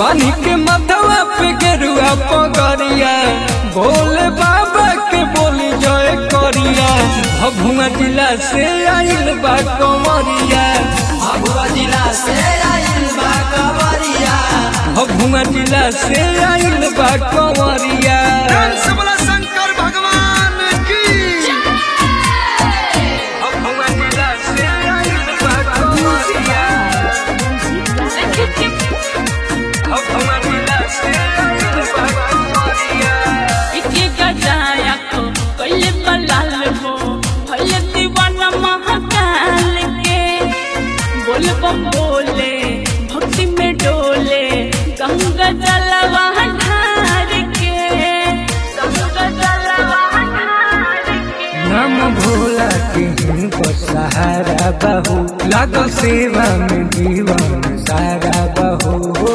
बानी के मथवा पे गेरुआ पगरिया भोले बाबा के बोली जय करिया। भभुआ जिला से आइल बा कंवरिया, भभुआ जिला से आइल बा कंवरिया, भभुआ जिला से आइल बा कंवरिया। शंकर भगवान की भभुआ जिला से आइल बा कंवरिया, भभुआ जिला से आइल बा कंवरिया। इके गजाया को कइले बलाल हो भइले दीवाना महाकाल के। बोल बम बोले भक्ति में डोले गंगा जलवा ढार के, गंगा जलवा ढार के। नाम भोला के हिनको सहारा बहू लागल सेवा में जीवन सारा बहू।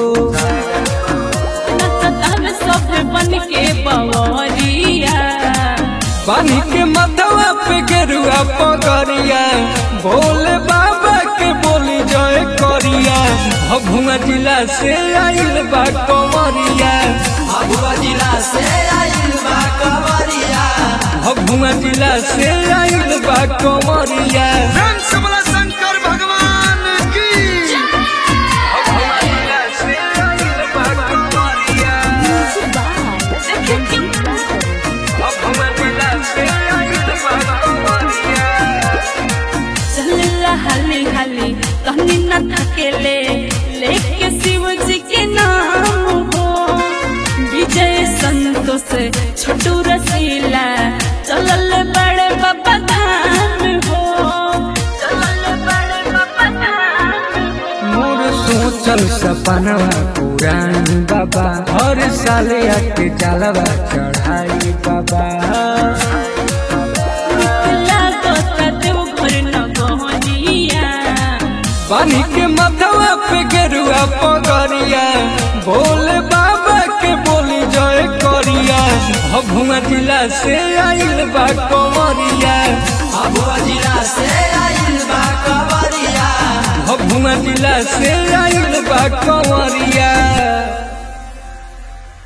नचतार सब बन के बवरिया, बानी के मथवा पे गेरुआ पगरिया भोले बाबा के बोली जय करिया। भभुआ जिला से आइल बा कंवरिया, भभुआ जिला से आइल बा कंवरिया, भभुआ जिला से आइल बा कंवरिया। शंकर भगवान की भभुआ जिला से आइल बा कंवरिया, भभुआ जिला से आइल बा कंवरिया। चल हाली हाली कहनी न थकेले लेके शिव जी के नाम हो। विजय संतोष छोटू रसीला चलल बड़े बाबा धाम हो, चलल बड़े बाबा धाम हो। मोर सोचल सपनवा पुरानी बाबा हर साल आके जलवा चढ़ाई बाबा। लागता देवघर नगरिया, बानी के मथवा पे गेरुआ पगरिया भोले बाबा के बोली जय करिया। भभुआ जिला से आइल बा कंवरिया, भभुआ जिला से आइल बा कंवरिया, भभुआ जिला से आइल बा कंवरिया।